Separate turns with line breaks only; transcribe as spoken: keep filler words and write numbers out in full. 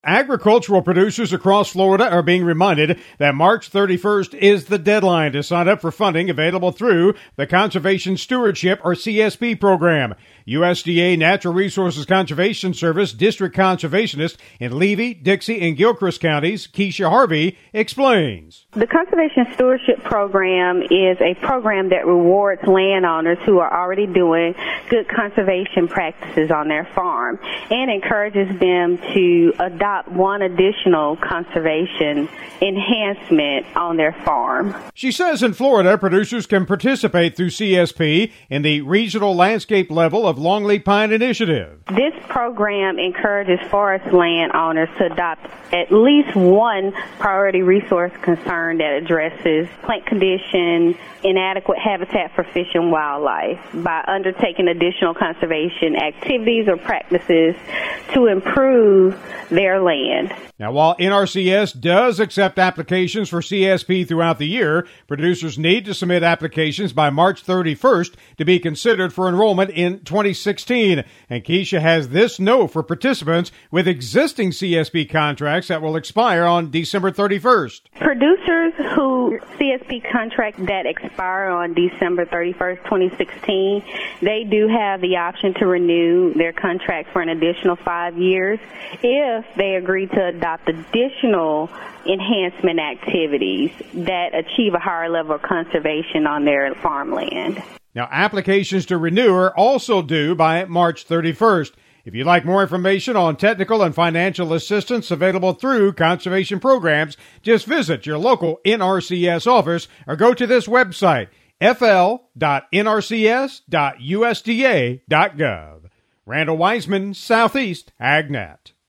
Agricultural producers across Florida are being reminded that March thirty-first is the deadline to sign up for funding available through the Conservation Stewardship, or C S P, program. U S D A Natural Resources Conservation Service District Conservationist in Levy, Dixie, and Gilchrist counties, Keisha Harvey, explains.
The Conservation Stewardship Program is a program that rewards landowners who are already doing good conservation practices on their farm and encourages them to adopt one additional conservation enhancement on their farm.
She says in Florida, producers can participate through C S P in the regional landscape level of Longleaf Pine Initiative.
This program encourages forest landowners to adopt at least one priority resource concern that addresses plant condition, inadequate habitat for fish and wildlife by undertaking additional conservation activities or practices to improve their land.
Now, while N R C S does accept applications for C S P throughout the year, producers need to submit applications by March thirty-first to be considered for enrollment in twenty sixteen. And Keisha has this note for participants with existing C S P contracts that will expire on December thirty-first.
Producers who C S P contract that expire on December thirty-first, twenty sixteen, they do have the option to renew their contract for an additional five years if they agree to adopt additional enhancement activities that achieve a higher level of conservation on their farmland.
Now, applications to renew are also due by March thirty-first. If you'd like more information on technical and financial assistance available through conservation programs, just visit your local N R C S office or go to this website, f l dot n r c s dot u s d a dot gov. Randall Wiseman, Southeast AgNet.